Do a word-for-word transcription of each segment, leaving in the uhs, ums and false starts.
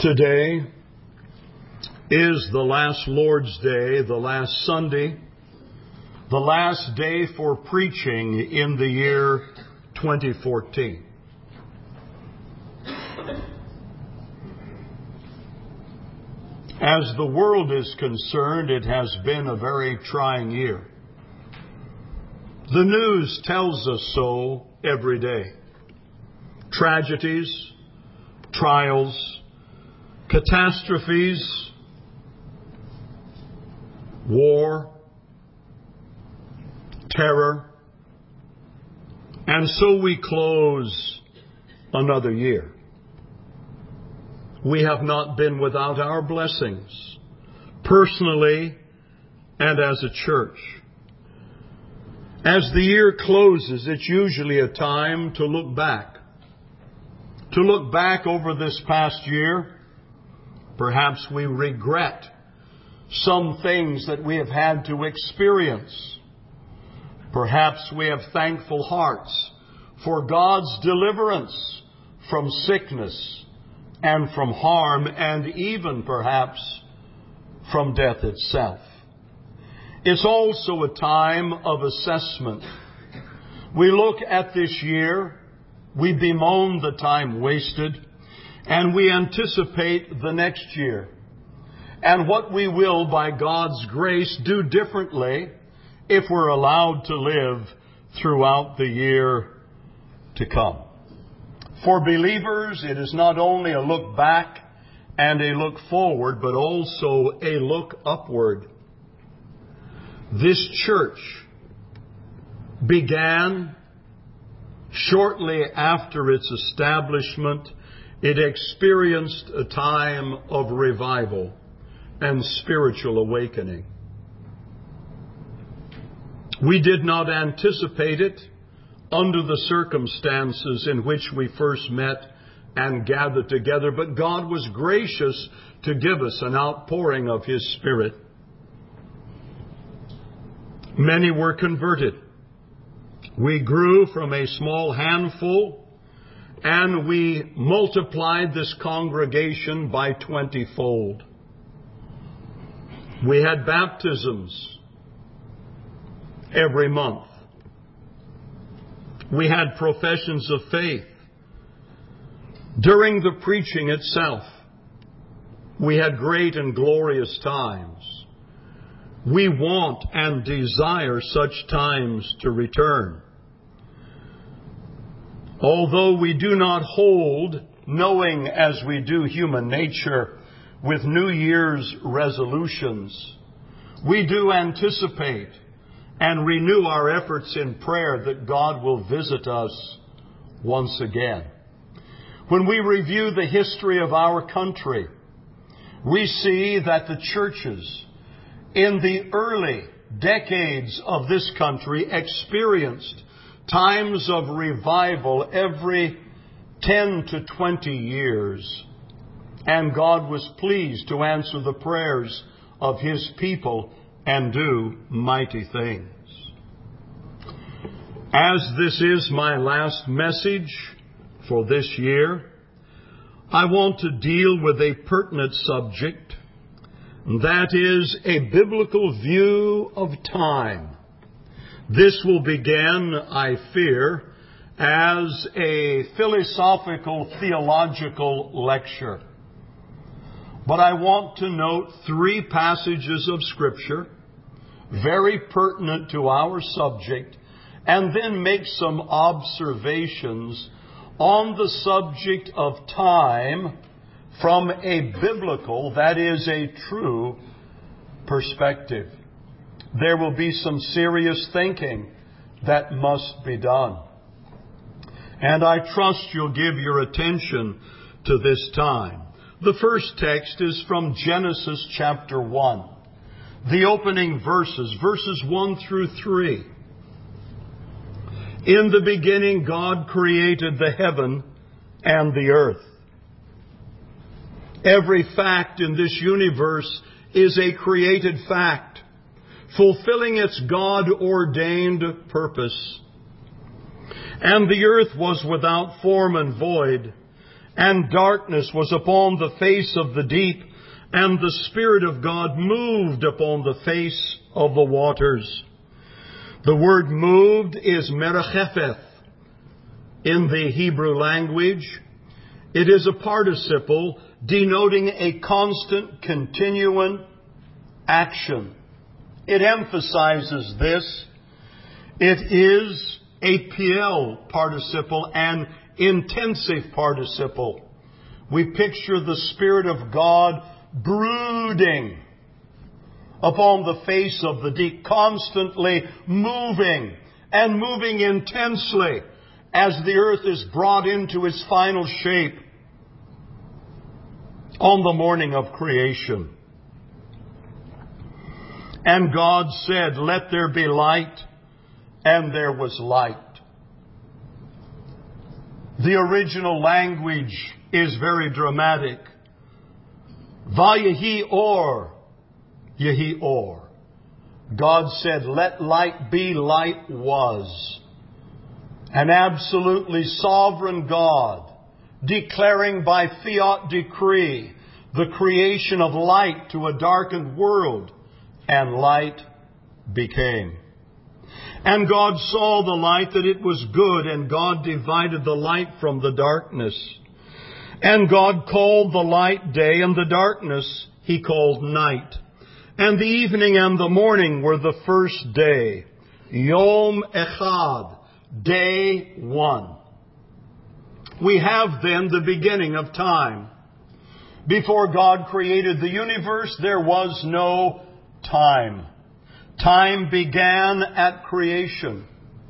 Today is the last Lord's Day, the last Sunday, the last day for preaching in the year twenty fourteen. As the world is concerned, it has been a very trying year. The news tells us so every day. Tragedies, trials, catastrophes, war, terror, and so we close another year. We have not been without our blessings, personally and as a church. As the year closes, it's usually a time to look back. To look back over this past year. Perhaps we regret some things that we have had to experience. Perhaps we have thankful hearts for God's deliverance from sickness and from harm, and even perhaps from death itself. It's also a time of assessment. We look at this year, we bemoan the time wasted, and we anticipate the next year and what we will, by God's grace, do differently if we're allowed to live throughout the year to come. For believers, it is not only a look back and a look forward, but also a look upward. This church began shortly after its establishment. It experienced a time of revival and spiritual awakening. We did not anticipate it under the circumstances in which we first met and gathered together, but God was gracious to give us an outpouring of His Spirit. Many were converted. We grew from a small handful, and we multiplied this congregation by twenty-fold. We had baptisms every month. We had professions of faith. During the preaching itself, we had great and glorious times. We want and desire such times to return. Although we do not hold, knowing as we do human nature, with New Year's resolutions, we do anticipate and renew our efforts in prayer that God will visit us once again. When we review the history of our country, we see that the churches in the early decades of this country experienced times of revival every ten to twenty years. And God was pleased to answer the prayers of His people and do mighty things. As this is my last message for this year, I want to deal with a pertinent subject. That is a biblical view of time. This will begin, I fear, as a philosophical, theological lecture. But I want to note three passages of Scripture, very pertinent to our subject, and then make some observations on the subject of time from a biblical, that is, a true perspective. There will be some serious thinking that must be done. And I trust you'll give your attention to this time. The first text is from Genesis chapter one. The opening verses, verses one through three. In the beginning, God created the heaven and the earth. Every fact in this universe is a created fact, fulfilling its God-ordained purpose. And the earth was without form and void, and darkness was upon the face of the deep, and the Spirit of God moved upon the face of the waters. The word moved is merachefeth in the Hebrew language. It is a participle denoting a constant, continuing action. It emphasizes this. It is a piel participle, an intensive participle. We picture the Spirit of God brooding upon the face of the deep, constantly moving and moving intensely as the earth is brought into its final shape on the morning of creation. And God said, "Let there be light," and there was light. The original language is very dramatic. Vayehi or, yehi or. God said, "Let light be," light was. An absolutely sovereign God, declaring by fiat decree the creation of light to a darkened world, and light became. And God saw the light that it was good, and God divided the light from the darkness. And God called the light day, and the darkness He called night. And the evening and the morning were the first day. Yom Echad. Day one. We have then the beginning of time. Before God created the universe, there was no time. Time began at creation.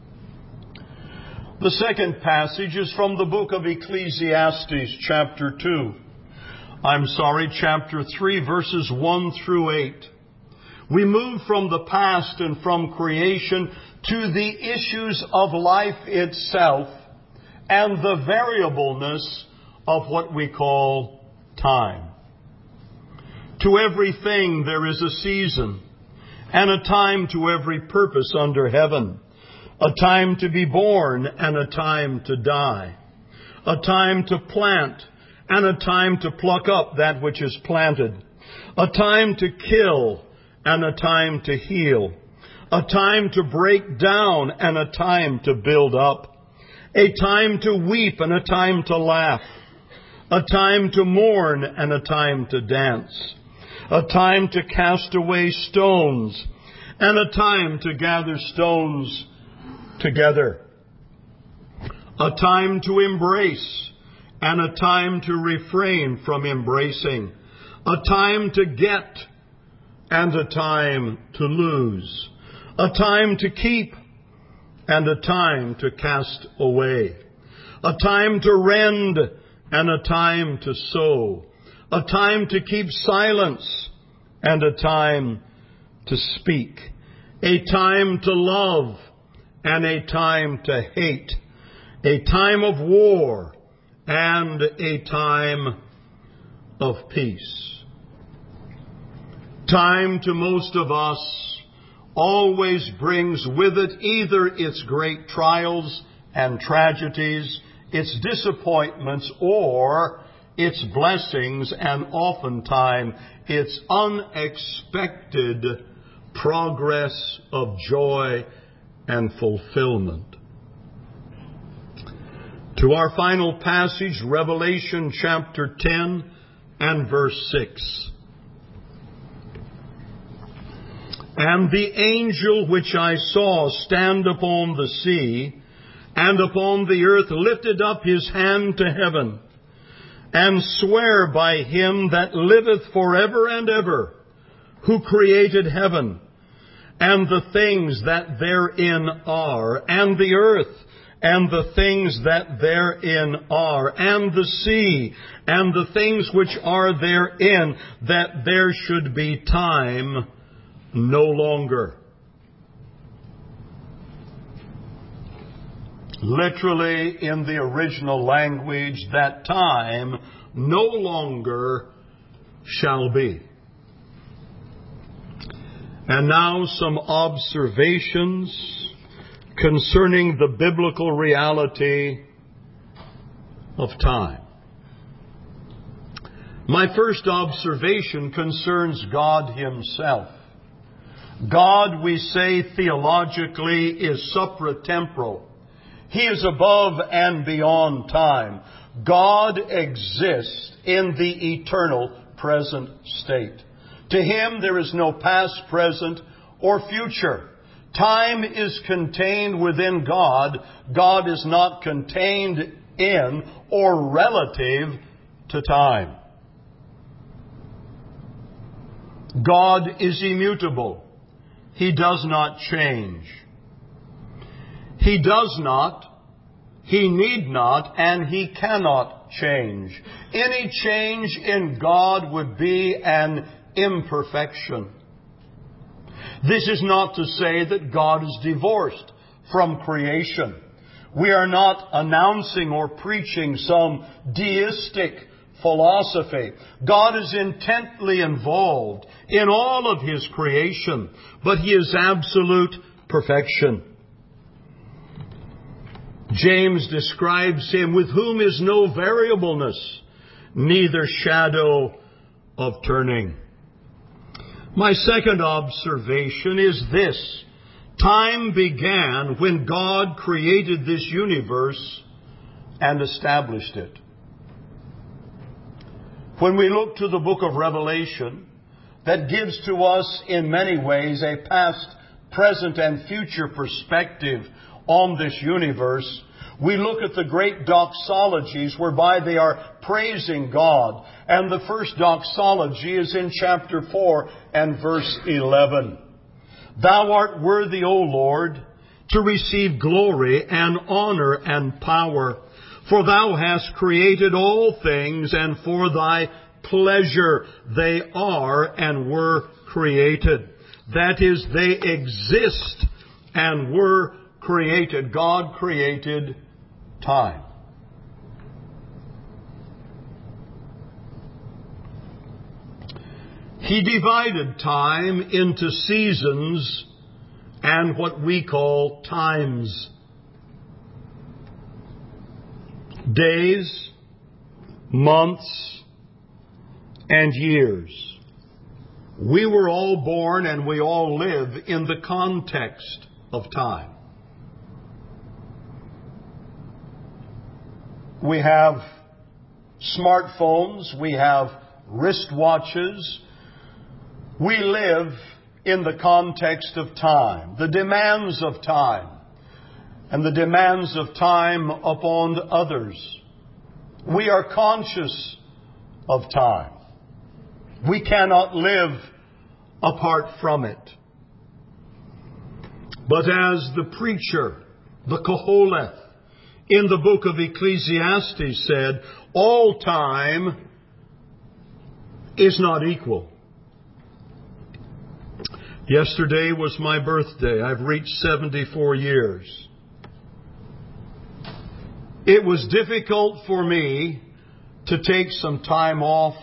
The second passage is from the book of Ecclesiastes, chapter two. I'm sorry, chapter three, verses one through eight. We move from the past and from creation to the issues of life itself and the variableness of what we call time. To everything there is a season, and a time to every purpose under heaven, a time to be born and a time to die, a time to plant and a time to pluck up that which is planted, a time to kill and a time to heal, a time to break down and a time to build up, a time to weep and a time to laugh, a time to mourn and a time to dance, a time to cast away stones and a time to gather stones together, a time to embrace and a time to refrain from embracing, a time to get and a time to lose, a time to keep and a time to cast away, a time to rend and a time to sow, a time to keep silence and a time to speak, a time to love and a time to hate, a time of war and a time of peace. Time to most of us always brings with it either its great trials and tragedies, its disappointments, or its blessings, and oftentimes its unexpected progress of joy and fulfillment. To our final passage, Revelation chapter ten and verse six. And the angel which I saw stand upon the sea and upon the earth lifted up his hand to heaven, and sware by him that liveth forever and ever, who created heaven, and the things that therein are, and the earth, and the things that therein are, and the sea, and the things which are therein, that there should be time no longer. Literally, in the original language, that time no longer shall be. And now some observations concerning the biblical reality of time. My first observation concerns God Himself. God, we say theologically, is supratemporal. He is above and beyond time. God exists in the eternal present state. To Him there is no past, present, or future. Time is contained within God. God is not contained in or relative to time. God is immutable. He does not change. He does not, He need not, and He cannot change. Any change in God would be an imperfection. This is not to say that God is divorced from creation. We are not announcing or preaching some deistic philosophy. God is intently involved in all of His creation, but He is absolute perfection. James describes Him with whom is no variableness, neither shadow of turning. My second observation is this. Time began when God created this universe and established it. When we look to the book of Revelation, that gives to us in many ways a past, present, and future perspective on this universe, we look at the great doxologies whereby they are praising God. And the first doxology is in chapter four and verse eleven. Thou art worthy, O Lord, to receive glory and honor and power. For Thou hast created all things, and for Thy pleasure they are and were created. That is, they exist and were created. God created time. He divided time into seasons and what we call times. Days, months, and years. We were all born and we all live in the context of time. We have smartphones, we have wristwatches. We live in the context of time, the demands of time, and the demands of time upon others. We are conscious of time. We cannot live apart from it. But as the preacher, the Koheleth, in the book of Ecclesiastes said, all time is not equal. Yesterday was my birthday. I've reached seventy-four years. It was difficult for me to take some time off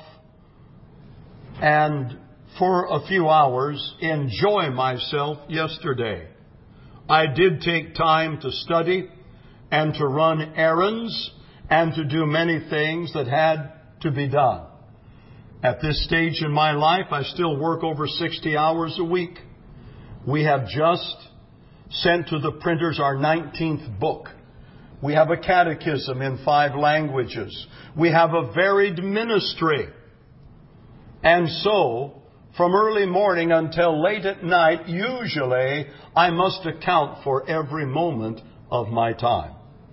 and for a few hours enjoy myself yesterday. I did take time to study and to run errands and to do many things that had to be done. At this stage in my life, I still work over sixty hours a week. We have just sent to the printers our nineteenth book. We have a catechism in five languages. We have a varied ministry. And so, from early morning until late at night, usually I must account for every moment of my time.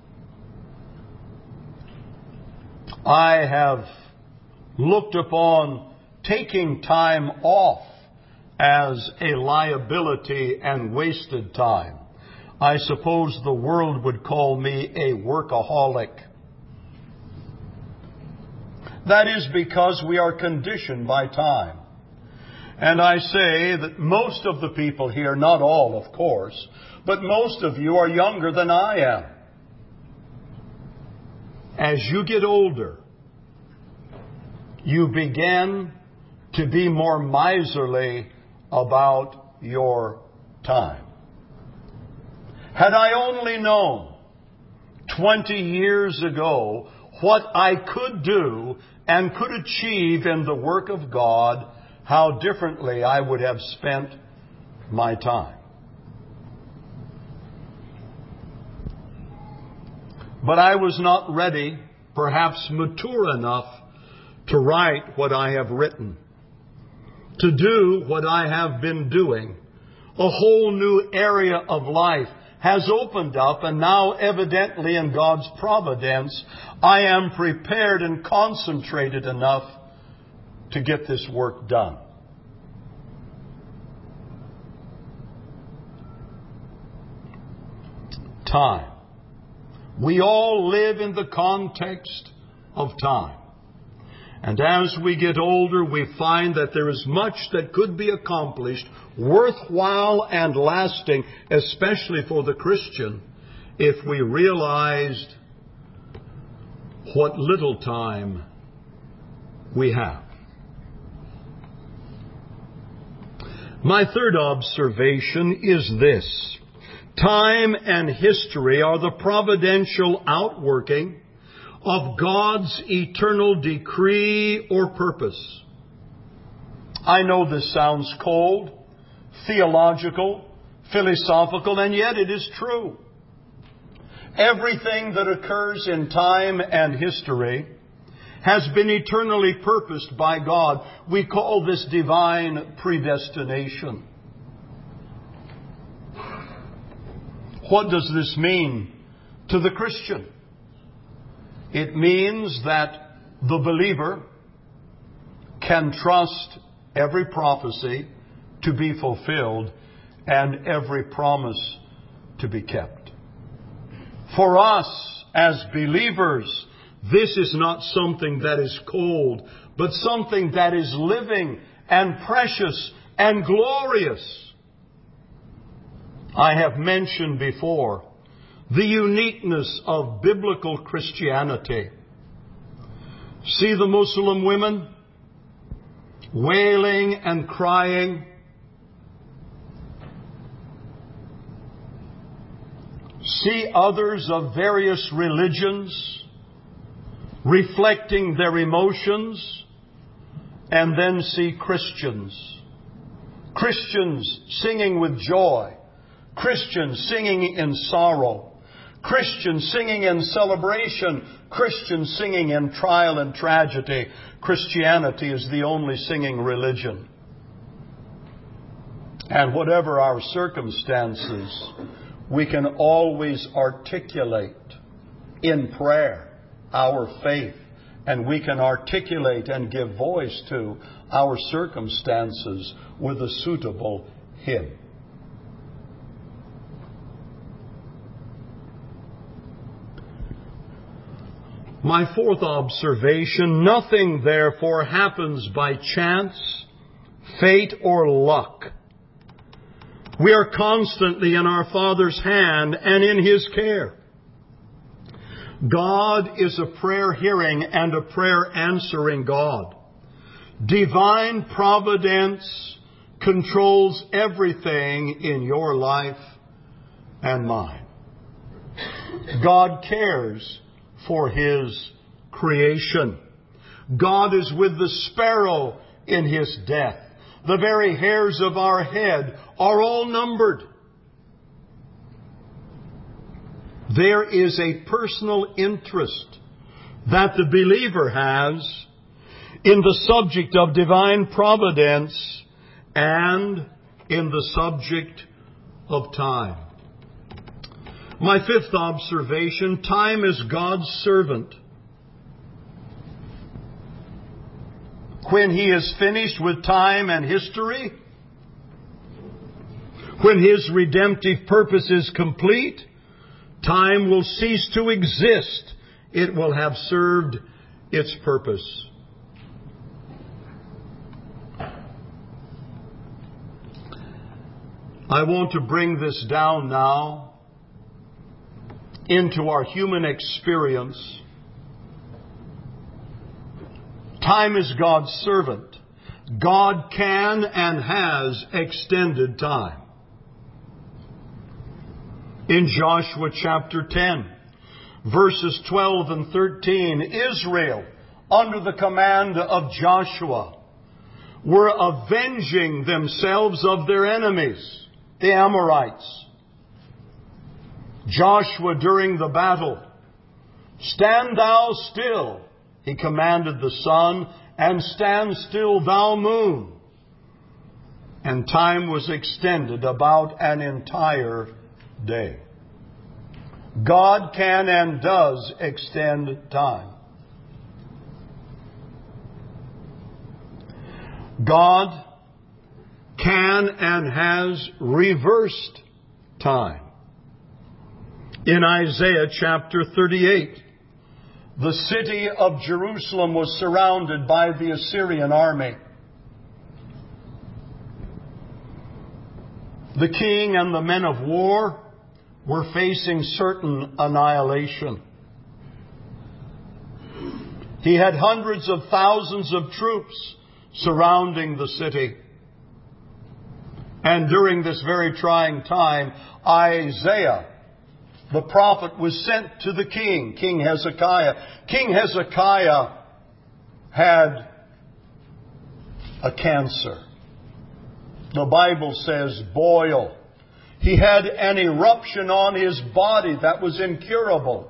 I have looked upon taking time off as a liability and wasted time. I suppose the world would call me a workaholic. That is because we are conditioned by time. And I say that most of the people here, not all of course, but most of you are younger than I am. As you get older, you begin to be more miserly about your time. Had I only known twenty years ago what I could do and could achieve in the work of God, how differently I would have spent my time. But I was not ready, perhaps mature enough, to write what I have written, to do what I have been doing. A whole new area of life has opened up, and now evidently in God's providence, I am prepared and concentrated enough to get this work done. Time. We all live in the context of time. And as we get older, we find that there is much that could be accomplished, worthwhile and lasting, especially for the Christian, if we realized what little time we have. My third observation is this. Time and history are the providential outworking of God's eternal decree or purpose. I know this sounds cold, theological, philosophical, and yet it is true. Everything that occurs in time and history has been eternally purposed by God. We call this divine predestination. What does this mean to the Christian? It means that the believer can trust every prophecy to be fulfilled and every promise to be kept. For us as believers, this is not something that is cold, but something that is living and precious and glorious. I have mentioned before the uniqueness of biblical Christianity. See the Muslim women wailing and crying. See others of various religions reflecting their emotions, and then see Christians. Christians singing with joy. Christians singing in sorrow. Christians singing in celebration. Christians singing in trial and tragedy. Christianity is the only singing religion. And whatever our circumstances, we can always articulate in prayer our faith. And we can articulate and give voice to our circumstances with a suitable hymn. My fourth observation, nothing therefore happens by chance, fate, or luck. We are constantly in our Father's hand and in His care. God is a prayer-hearing and a prayer-answering God. Divine providence controls everything in your life and mine. God cares for His creation. God is with the sparrow in His death. The very hairs of our head are all numbered. There is a personal interest that the believer has in the subject of divine providence and in the subject of time. My fifth observation, time is God's servant. When He is finished with time and history, when His redemptive purpose is complete, time will cease to exist. It will have served its purpose. I want to bring this down now into our human experience. Time is God's servant. God can and has extended time. In Joshua chapter ten, verses twelve and thirteen, Israel under the command of Joshua, were avenging themselves of their enemies, the Amorites. Joshua, during the battle, "Stand thou still," he commanded the sun, "and stand still thou moon." And time was extended about an entire day. God can and does extend time. God can and has reversed time. In Isaiah chapter thirty-eight, the city of Jerusalem was surrounded by the Assyrian army. The king and the men of war were facing certain annihilation. He had hundreds of thousands of troops surrounding the city. And during this very trying time, Isaiah, the prophet, was sent to the king, King Hezekiah. King Hezekiah had a cancer. The Bible says boil. He had an eruption on his body that was incurable.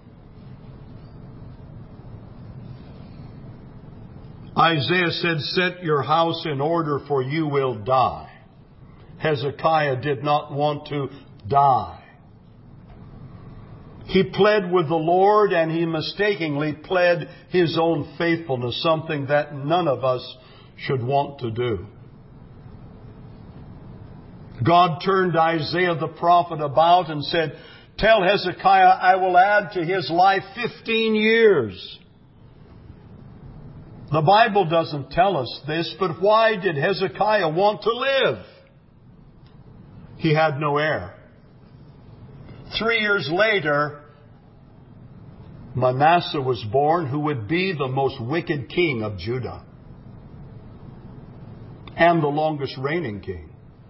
Isaiah said, "Set your house in order, for you will die." Hezekiah did not want to die. He pled with the Lord, and he mistakenly pled his own faithfulness, something that none of us should want to do. God turned Isaiah the prophet about and said, "Tell Hezekiah I will add to his life fifteen years. The Bible doesn't tell us this, but why did Hezekiah want to live? He had no heir. Three years later, Manasseh was born, who would be the most wicked king of Judah and the longest reigning king.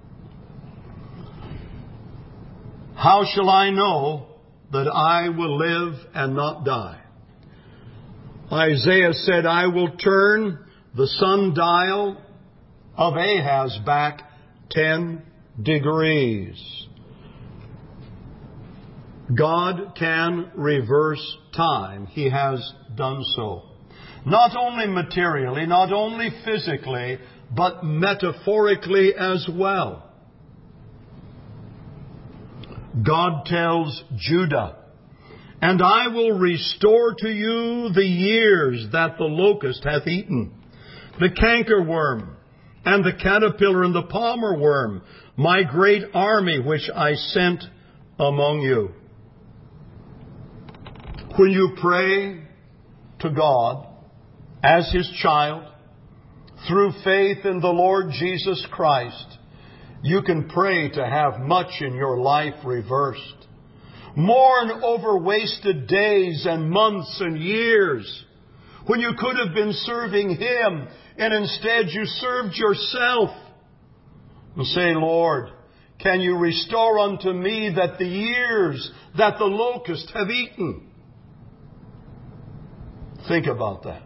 How shall I know that I will live and not die? Isaiah said, "I will turn the sundial of Ahaz back ten degrees." God can reverse time. He has done so. Not only materially, not only physically, but metaphorically as well. God tells Judah, "And I will restore to you the years that the locust hath eaten, the cankerworm, and the caterpillar, and the palmer worm, my great army which I sent among you." When you pray to God as His child, through faith in the Lord Jesus Christ, you can pray to have much in your life reversed. Mourn over wasted days and months and years when you could have been serving Him and instead you served yourself. And say, "Lord, can you restore unto me that the years that the locusts have eaten?" Think about that.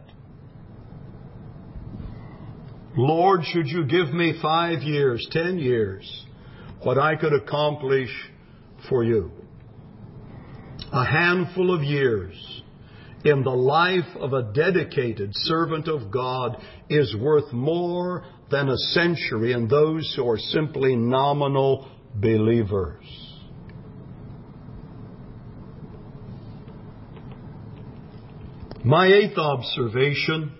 "Lord, should you give me five years, ten years, what I could accomplish for you." A handful of years in the life of a dedicated servant of God is worth more than a century in those who are simply nominal believers. My eighth observation: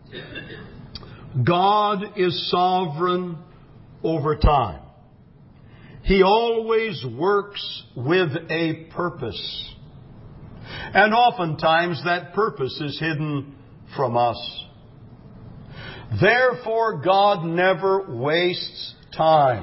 God is sovereign over time. He always works with a purpose. And oftentimes that purpose is hidden from us. Therefore, God never wastes time.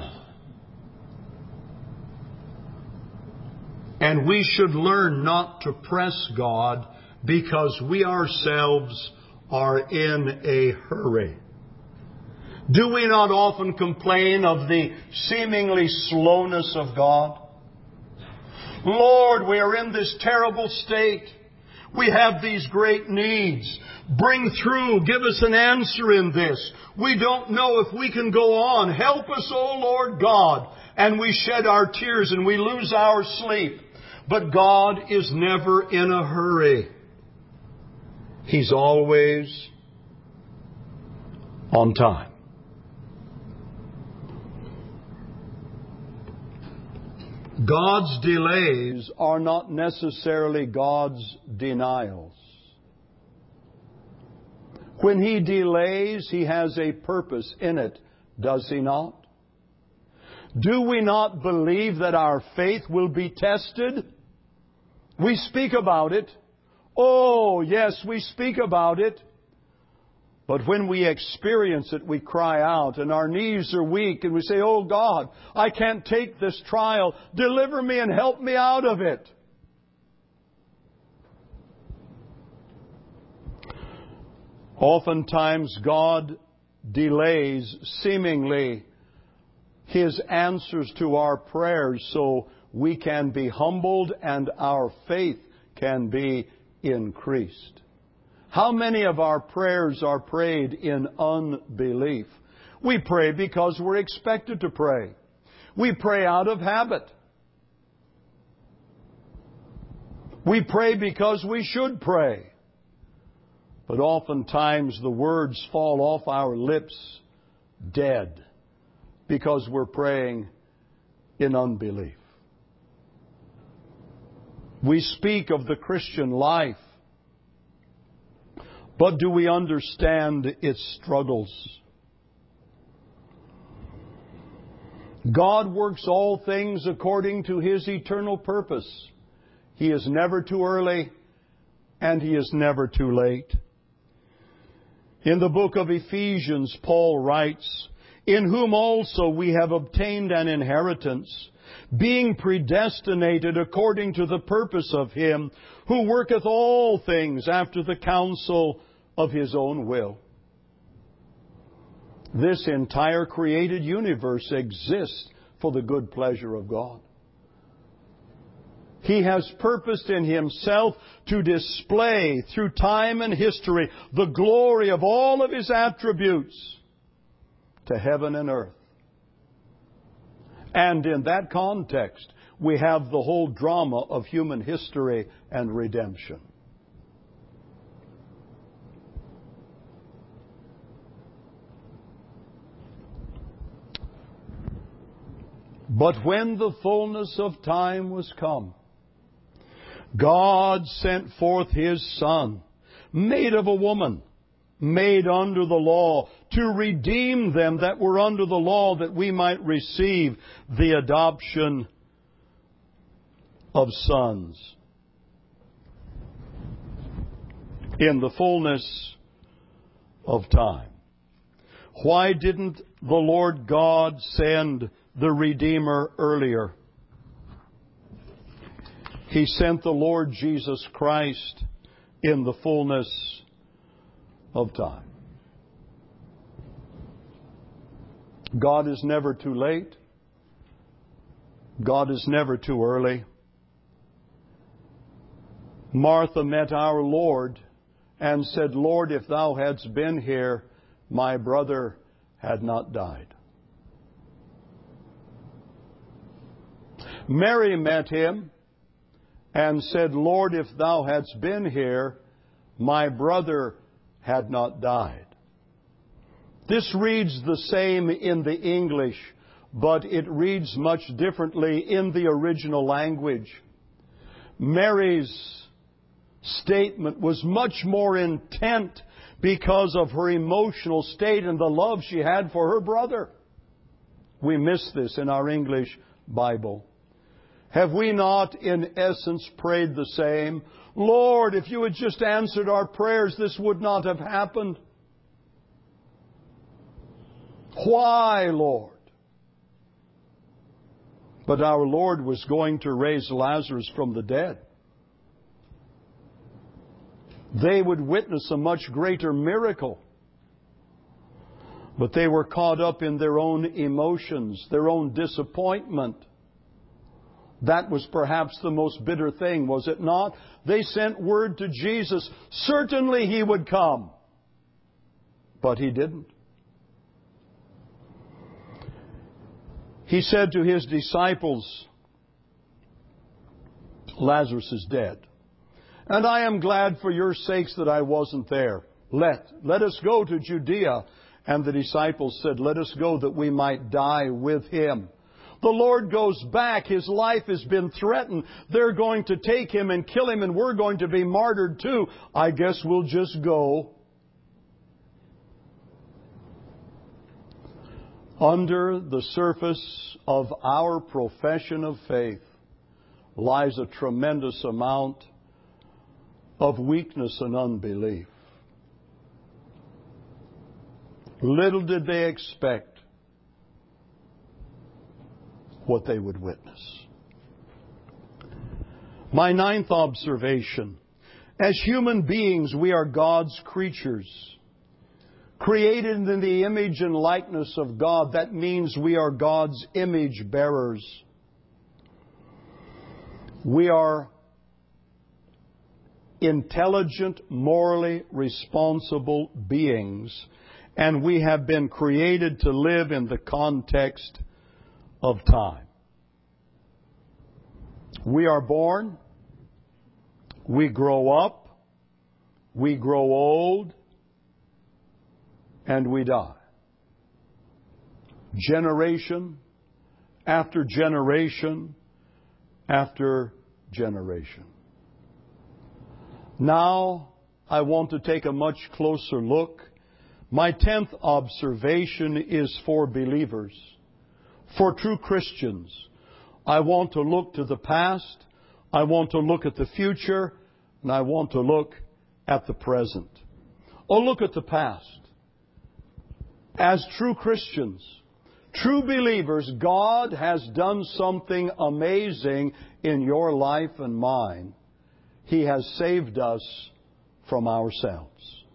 And we should learn not to press God because we ourselves are in a hurry. Do we not often complain of the seemingly slowness of God? "Lord, we are in this terrible state. We have these great needs. Bring through. Give us an answer in this. We don't know if we can go on. Help us, O Lord God. And we shed our tears and we lose our sleep. But God is never in a hurry. He's always on time. God's delays are not necessarily God's denials. When He delays, He has a purpose in it, does He not? Do we not believe that our faith will be tested? We speak about it. Oh, yes, we speak about it. But when we experience it, we cry out and our knees are weak and we say, oh God, I can't take this trial. Deliver me and help me out of it. Oftentimes God delays seemingly His answers to our prayers so we can be humbled and our faith can be increased. How many of our prayers are prayed in unbelief? We pray because we're expected to pray. We pray out of habit. We pray because we should pray. But oftentimes the words fall off our lips dead because we're praying in unbelief. We speak of the Christian life, but do we understand its struggles? God works all things according to His eternal purpose. He is never too early and He is never too late. In the book of Ephesians, Paul writes, in whom also we have obtained an inheritance, being predestinated according to the purpose of Him who worketh all things after the counsel of His own will. This entire created universe exists for the good pleasure of God. He has purposed in Himself to display through time and history the glory of all of His attributes to heaven and earth. And in that context, we have the whole drama of human history and redemption. But when the fullness of time was come, God sent forth His Son, made of a woman, made under the law, to redeem them that were under the law, that we might receive the adoption of sons. In the fullness of time. Why didn't the Lord God send the Redeemer earlier? He sent the Lord Jesus Christ in the fullness of time. God is never too late. God is never too early. Martha met our Lord and said, Lord, if Thou hadst been here, my brother had not died. Mary met Him and said, Lord, if Thou hadst been here, my brother had not died. This reads the same in the English, but it reads much differently in the original language. Mary's statement was much more intent because of her emotional state and the love she had for her brother. We miss this in our English Bible. Have we not, in essence, prayed the same? Lord, if You had just answered our prayers, this would not have happened. Why, Lord? But our Lord was going to raise Lazarus from the dead. They would witness a much greater miracle. But they were caught up in their own emotions, their own disappointment. That was perhaps the most bitter thing, was it not? They sent word to Jesus, certainly He would come. But He didn't. He said to His disciples, Lazarus is dead. And I am glad for your sakes that I wasn't there. Let, let us go to Judea. And the disciples said, let us go that we might die with Him. The Lord goes back. His life has been threatened. They're going to take Him and kill Him, and we're going to be martyred too. I guess we'll just go. Under the surface of our profession of faith lies a tremendous amount of weakness and unbelief. Little did they expect what they would witness. My ninth observation. As human beings, we are God's creatures. Created in the image and likeness of God. That means we are God's image bearers. We are intelligent, morally responsible beings. And we have been created to live in the context of time. We are born, we grow up, we grow old, and we die. Generation after generation after generation. Now, I want to take a much closer look. My tenth observation is for believers, for true Christians. I want to look to the past, I want to look at the future, and I want to look at the present. Oh, look at the past. As true Christians, true believers, God has done something amazing in your life and mine. He has saved us from ourselves.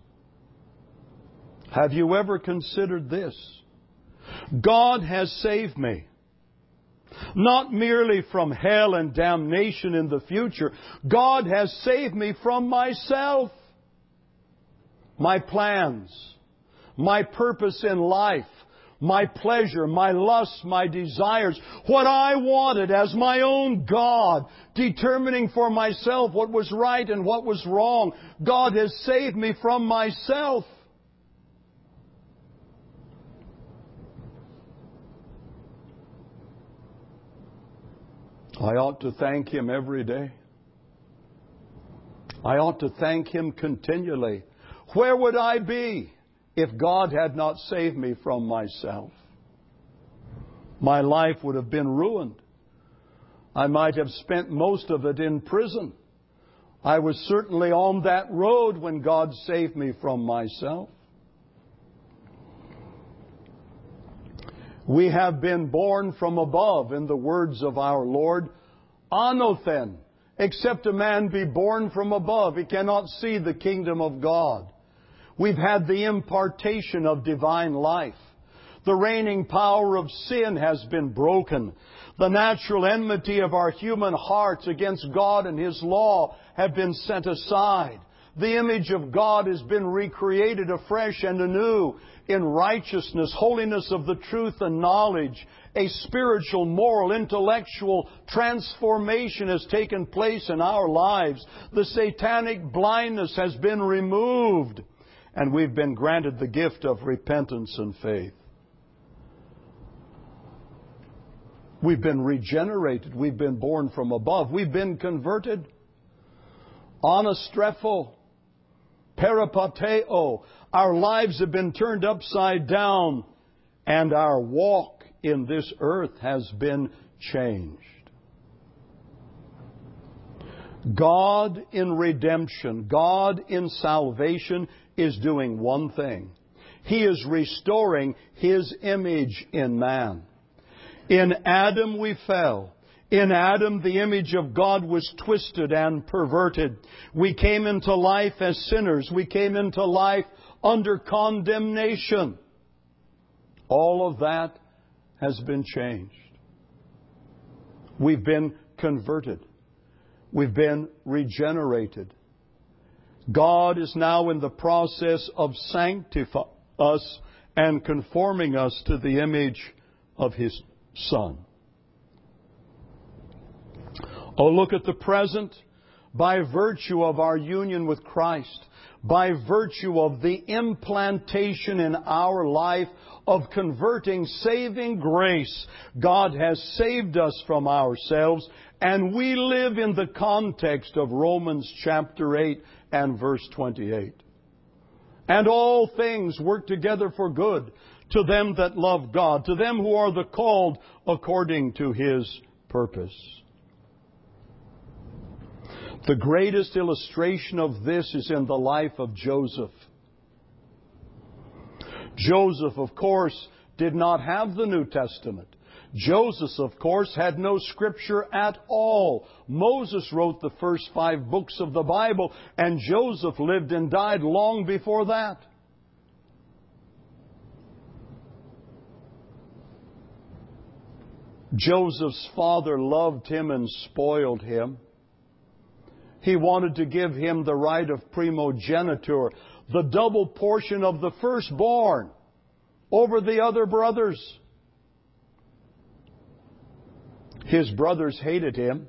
Have you ever considered this? God has saved me. Not merely from hell and damnation in the future. God has saved me from myself. My plans, my purpose in life, my pleasure, my lusts, my desires, what I wanted as my own God, determining for myself what was right and what was wrong. God has saved me from myself. I ought to thank Him every day. I ought to thank Him continually. Where would I be if God had not saved me from myself? My life would have been ruined. I might have spent most of it in prison. I was certainly on that road when God saved me from myself. We have been born from above, in the words of our Lord. Anothen, except a man be born from above, he cannot see the kingdom of God. We've had the impartation of divine life. The reigning power of sin has been broken. The natural enmity of our human hearts against God and His law have been set aside. The image of God has been recreated afresh and anew in righteousness, holiness of the truth and knowledge. A spiritual, moral, intellectual transformation has taken place in our lives. The satanic blindness has been removed, and we've been granted the gift of repentance and faith. We've been regenerated. We've been born from above. We've been converted. Anastrepho. Peripateo. Our lives have been turned upside down, and our walk in this earth has been changed. God in redemption, God in salvation is doing one thing. He is restoring His image in man. In Adam we fell. In Adam, the image of God was twisted and perverted. We came into life as sinners. We came into life under condemnation. All of that has been changed. We've been converted. We've been regenerated. God is now in the process of sanctifying us and conforming us to the image of His Son. Oh, look at the present. By virtue of our union with Christ, by virtue of the implantation in our life of converting, saving grace, God has saved us from ourselves, and we live in the context of Romans chapter eight and verse twenty-eight. And all things work together for good to them that love God, to them who are the called according to His purpose. The greatest illustration of this is in the life of Joseph. Joseph, of course, did not have the New Testament. Joseph, of course, had no Scripture at all. Moses wrote the first five books of the Bible, and Joseph lived and died long before that. Joseph's father loved him and spoiled him. He wanted to give him the right of primogeniture, the double portion of the firstborn over the other brothers. His brothers hated him.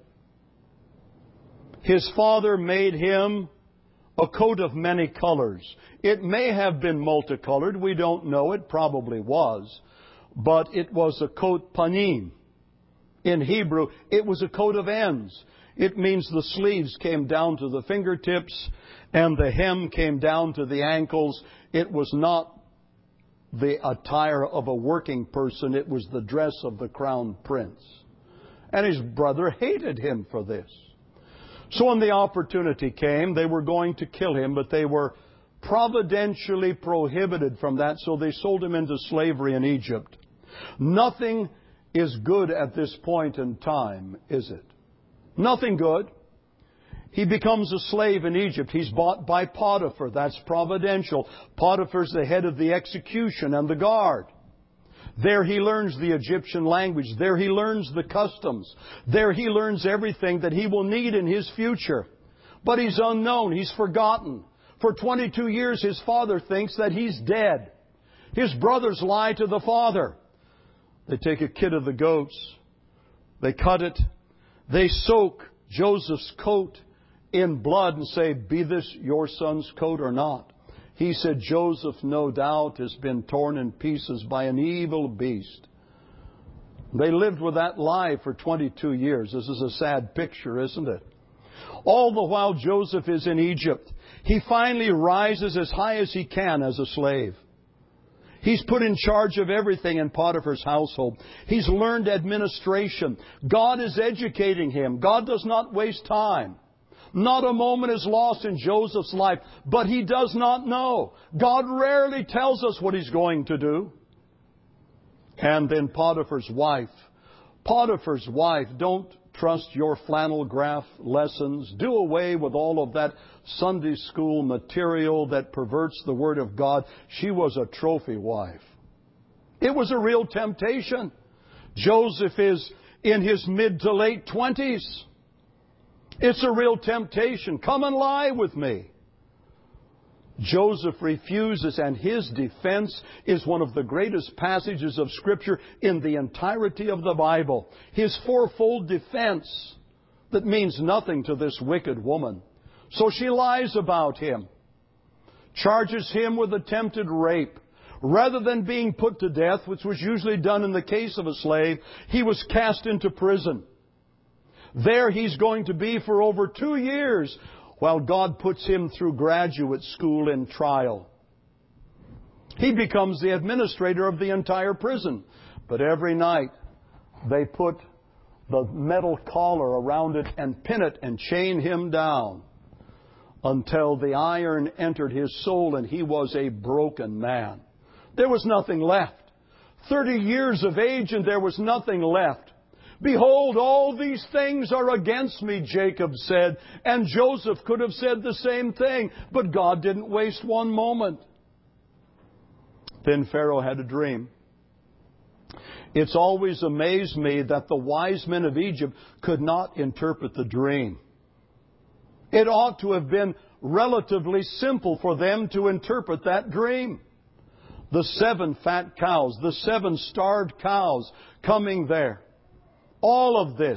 His father made him a coat of many colors. It may have been multicolored. We don't know. It probably was. But it was a coat panim. In Hebrew, it was a coat of ends. It means the sleeves came down to the fingertips and the hem came down to the ankles. It was not the attire of a working person. It was the dress of the crown prince. And his brother hated him for this. So when the opportunity came, they were going to kill him, but they were providentially prohibited from that, so they sold him into slavery in Egypt. Nothing is good at this point in time, is it? Nothing good. He becomes a slave in Egypt. He's bought by Potiphar. That's providential. Potiphar's the head of the execution and the guard. There he learns the Egyptian language. There he learns the customs. There he learns everything that he will need in his future. But he's unknown. He's forgotten. For twenty-two years his father thinks that he's dead. His brothers lie to the father. They take a kid of the goats. They cut it. They soak Joseph's coat in blood and say, "Be this your son's coat or not?" He said, "Joseph, no doubt, has been torn in pieces by an evil beast." They lived with that lie for twenty-two years. This is a sad picture, isn't it? All the while Joseph is in Egypt, he finally rises as high as he can as a slave. He's put in charge of everything in Potiphar's household. He's learned administration. God is educating him. God does not waste time. Not a moment is lost in Joseph's life, but he does not know. God rarely tells us what He's going to do. And then Potiphar's wife. Potiphar's wife, don't trust your flannel graph lessons. Do away with all of that Sunday school material that perverts the Word of God. She was a trophy wife. It was a real temptation. Joseph is in his mid to late twenties. It's a real temptation. Come and lie with me. Joseph refuses, and his defense is one of the greatest passages of Scripture in the entirety of the Bible. His fourfold defense that means nothing to this wicked woman. So she lies about him, charges him with attempted rape. Rather than being put to death, which was usually done in the case of a slave, he was cast into prison. There he's going to be for over two years while God puts him through graduate school in trial. He becomes the administrator of the entire prison. But every night they put the metal collar around it and pin it and chain him down until the iron entered his soul and he was a broken man. There was nothing left. Thirty years of age and there was nothing left. "Behold, all these things are against me," Jacob said. And Joseph could have said the same thing, but God didn't waste one moment. Then Pharaoh had a dream. It's always amazed me that the wise men of Egypt could not interpret the dream. It ought to have been relatively simple for them to interpret that dream. The seven fat cows, the seven starved cows coming there. All of this.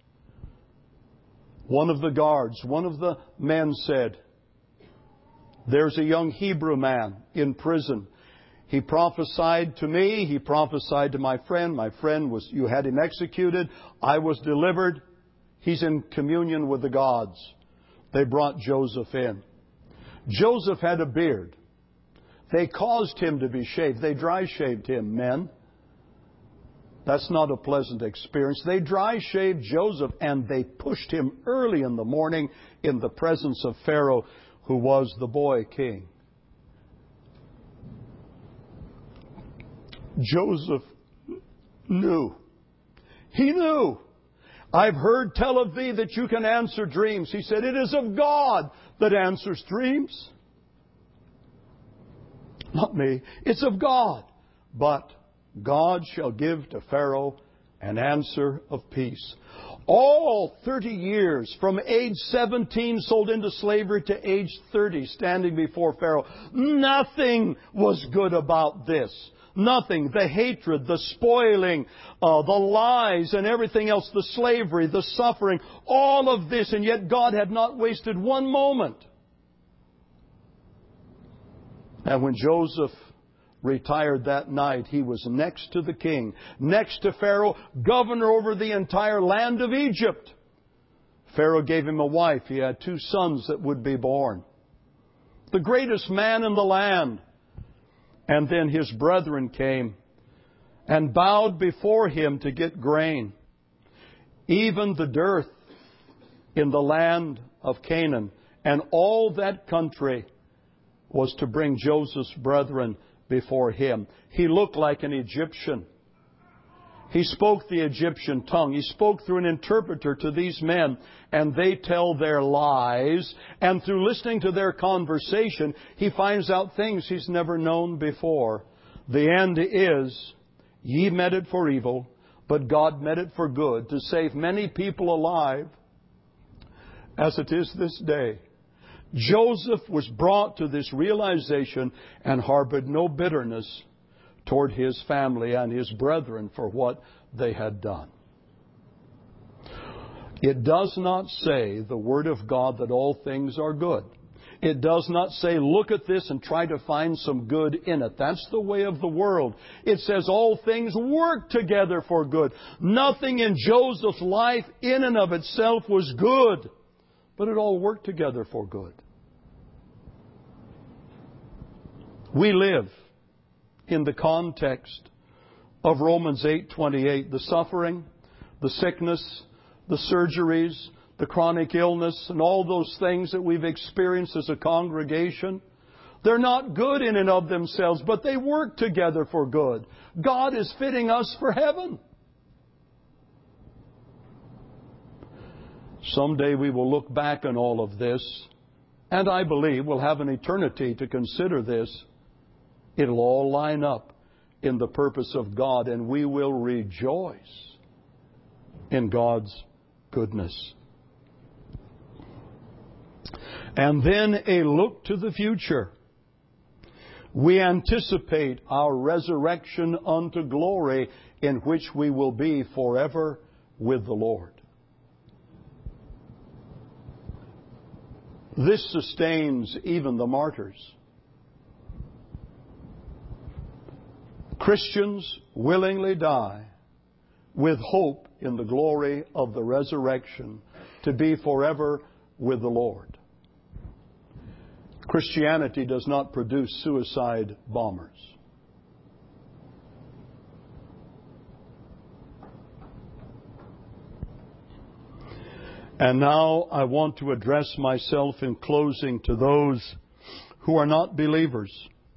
One of the guards, one of the men said, "There's a young Hebrew man in prison. He prophesied to me. He prophesied to my friend. My friend was, you had him executed. I was delivered. He's in communion with the gods." They brought Joseph in. Joseph had a beard. They caused him to be shaved. They dry shaved him, men. That's not a pleasant experience. They dry shaved Joseph and they pushed him early in the morning in the presence of Pharaoh, who was the boy king. Joseph knew. He knew. "I've heard tell of thee that you can answer dreams." He said, "It is of God that answers dreams. Not me. It's of God. But God shall give to Pharaoh an answer of peace." All thirty years, from age seventeen, sold into slavery, to age thirty, standing before Pharaoh. Nothing was good about this. Nothing. The hatred, the spoiling, uh, the lies and everything else, the slavery, the suffering, all of this, and yet God had not wasted one moment. And when Joseph retired that night, he was next to the king, next to Pharaoh, governor over the entire land of Egypt. Pharaoh gave him a wife. He had two sons that would be born. The greatest man in the land. And then his brethren came and bowed before him to get grain. Even the dearth in the land of Canaan and all that country was to bring Joseph's brethren before him. He looked like an Egyptian. He spoke the Egyptian tongue. He spoke through an interpreter to these men, and they tell their lies. And through listening to their conversation, he finds out things he's never known before. The end is, ye meant it for evil, but God meant it for good, to save many people alive, as it is this day. Joseph was brought to this realization and harbored no bitterness toward his family and his brethren for what they had done. It does not say, the Word of God, that all things are good. It does not say, look at this and try to find some good in it. That's the way of the world. It says all things work together for good. Nothing in Joseph's life in and of itself was good, but it all worked together for good. We live in the context of Romans eight twenty-eight, the suffering, the sickness, the surgeries, the chronic illness, and all those things that we've experienced as a congregation. They're not good in and of themselves, but they work together for good. God is fitting us for heaven. Someday we will look back on all of this, and I believe we'll have an eternity to consider this. It'll all line up in the purpose of God, and we will rejoice in God's goodness. And then a look to the future. We anticipate our resurrection unto glory, in which we will be forever with the Lord. This sustains even the martyrs. Christians willingly die with hope in the glory of the resurrection to be forever with the Lord. Christianity does not produce suicide bombers. And now I want to address myself in closing to those who are not believers.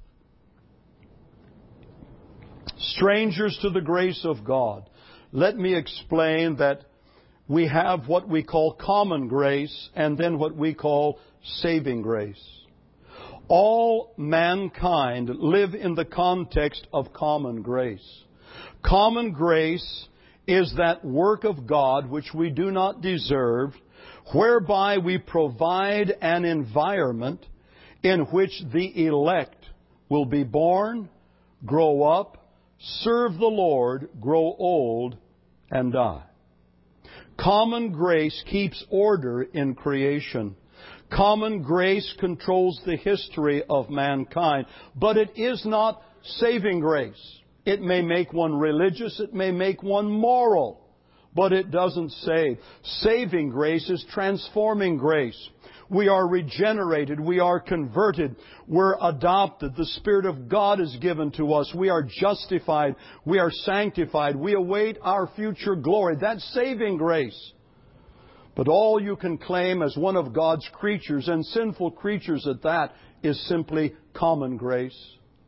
Strangers to the grace of God. Let me explain that we have what we call common grace and then what we call saving grace. All mankind live in the context of common grace. Common grace is that work of God which we do not deserve, whereby we provide an environment in which the elect will be born, grow up, serve the Lord, grow old, and die. Common grace keeps order in creation. Common grace controls the history of mankind. But it is not saving grace. It may make one religious, it may make one moral, but it doesn't save. Saving grace is transforming grace. We are regenerated. We are converted. We're adopted. The Spirit of God is given to us. We are justified. We are sanctified. We await our future glory. That's saving grace. But all you can claim as one of God's creatures, and sinful creatures at that, is simply common grace.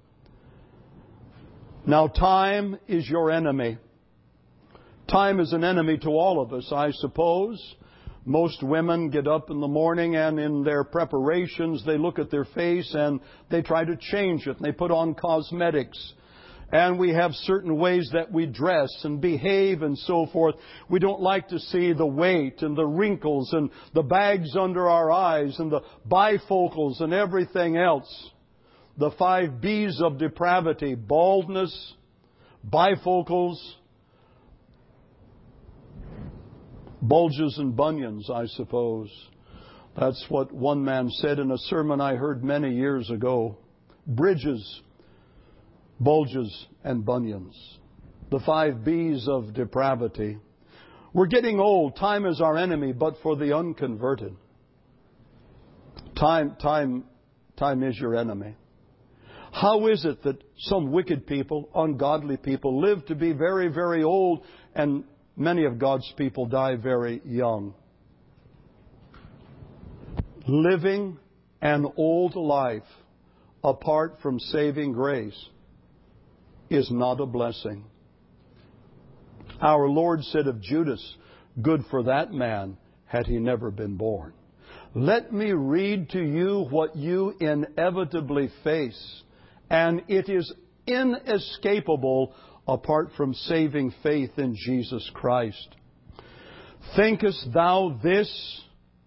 Now, time is your enemy. Time is an enemy to all of us, I suppose. Most women get up in the morning and in their preparations they look at their face and they try to change it and they put on cosmetics. And we have certain ways that we dress and behave and so forth. We don't like to see the weight and the wrinkles and the bags under our eyes and the bifocals and everything else. The five B's of depravity: baldness, bifocals, bulges and bunions, I suppose. That's what one man said in a sermon I heard many years ago. Bridges, bulges, and bunions. The five B's of depravity. We're getting old. Time is our enemy, but for the unconverted. Time, time, time is your enemy. How is it that some wicked people, ungodly people, live to be very, very old, and many of God's people die very young? Living an old life apart from saving grace is not a blessing. Our Lord said of Judas, "Good for that man had he never been born." Let me read to you what you inevitably face, and it is inescapable apart from saving faith in Jesus Christ. Thinkest thou this,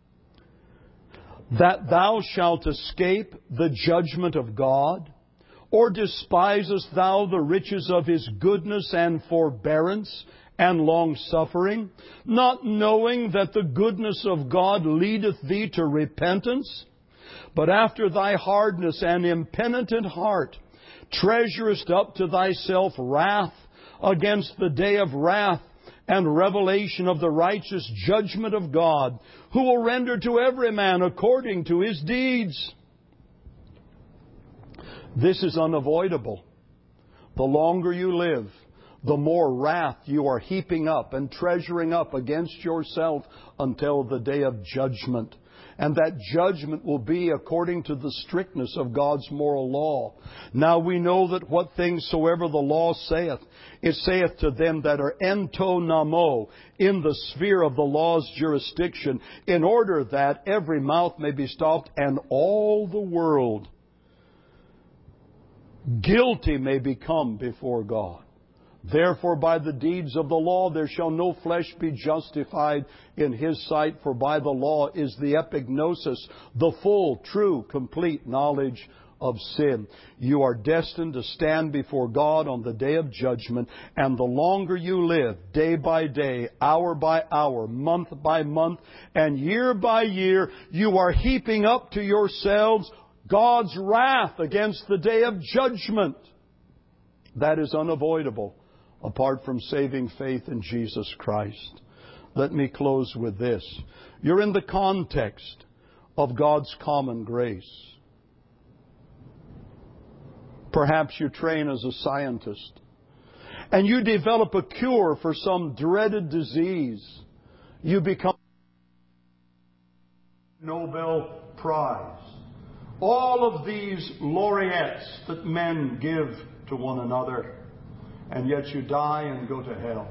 that thou shalt escape the judgment of God? Or despisest thou the riches of His goodness and forbearance and long-suffering, not knowing that the goodness of God leadeth thee to repentance? But after thy hardness and impenitent heart treasurest up to thyself wrath against the day of wrath and revelation of the righteous judgment of God, who will render to every man according to his deeds. This is unavoidable. The longer you live, the more wrath you are heaping up and treasuring up against yourself until the day of judgment. And that judgment will be according to the strictness of God's moral law. Now we know that what things soever the law saith, it saith to them that are entonamo, in the sphere of the law's jurisdiction, in order that every mouth may be stopped and all the world guilty may become before God. Therefore, by the deeds of the law there shall no flesh be justified in His sight, for by the law is the epignosis, the full, true, complete knowledge of sin. You are destined to stand before God on the day of judgment, and the longer you live, day by day, hour by hour, month by month, and year by year, you are heaping up to yourselves God's wrath against the day of judgment. That is unavoidable apart from saving faith in Jesus Christ. Let me close with this. You're in the context of God's common grace. Perhaps you train as a scientist and you develop a cure for some dreaded disease. You become Nobel Prize. All of these laureates that men give to one another, and yet you die and go to hell.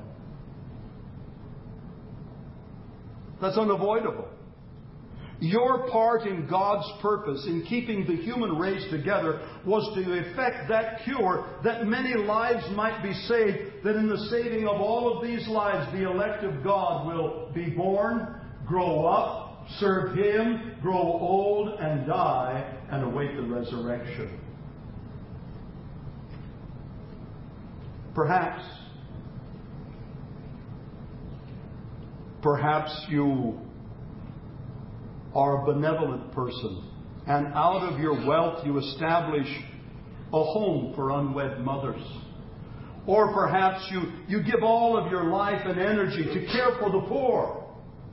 Your part in God's purpose in keeping the human race together was to effect that cure, that many lives might be saved, that in the saving of all of these lives, the elect of God will be born, grow up, serve Him, grow old, and die, and await the resurrection. Perhaps, perhaps you are a benevolent person, and out of your wealth you establish a home for unwed mothers. Or perhaps you, you give all of your life and energy to care for the poor.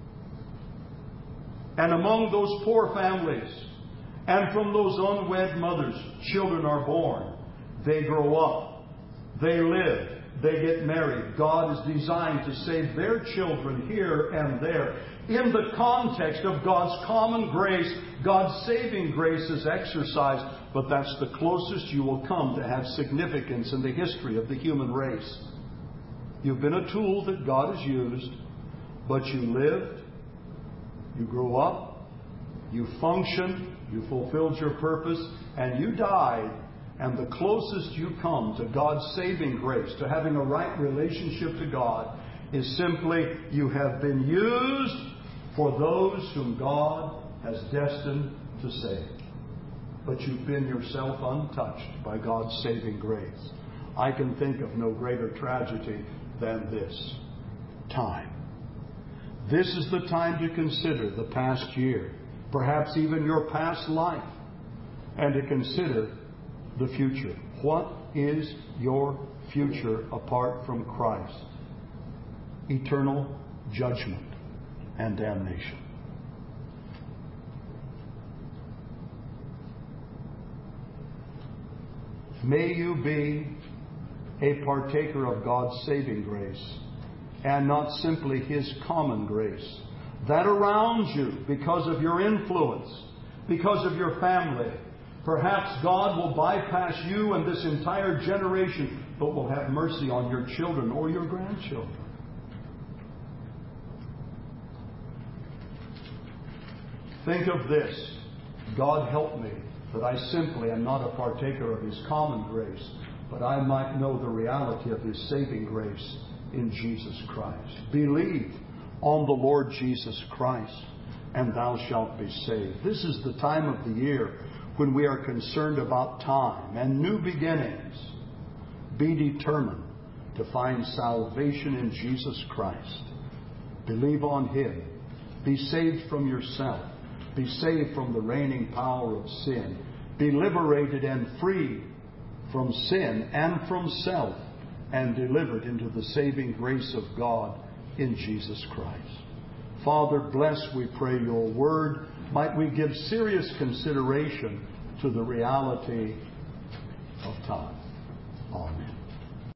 And among those poor families, and from those unwed mothers, children are born. They grow up. They live. They get married. God is designed to save their children here and there. In the context of God's common grace, God's saving grace is exercised, but that's the closest you will come to have significance in the history of the human race. You've been a tool that God has used, but you lived, you grew up, you functioned, you fulfilled your purpose, and you died. And the closest you come to God's saving grace, to having a right relationship to God, is simply you have been used for those whom God has destined to save. But you've been yourself untouched by God's saving grace. I can think of no greater tragedy than this. Time. This is the time to consider the past year, perhaps even your past life, and to consider the future. What is your future apart from Christ? Eternal judgment and damnation. May you be a partaker of God's saving grace, and not simply His common grace, that around you, because of your influence, because of your family, perhaps God will bypass you and this entire generation, but will have mercy on your children or your grandchildren. Think of this. God help me that I simply am not a partaker of His common grace, but I might know the reality of His saving grace in Jesus Christ. Believe on the Lord Jesus Christ, and thou shalt be saved. This is the time of the year when we are concerned about time and new beginnings. Be determined to find salvation in Jesus Christ. Believe on Him. Be saved from yourself. Be saved from the reigning power of sin. Be liberated and freed from sin and from self, and delivered into the saving grace of God in Jesus Christ. Father, bless, we pray, your word. Might we give serious consideration to the reality of time. Amen.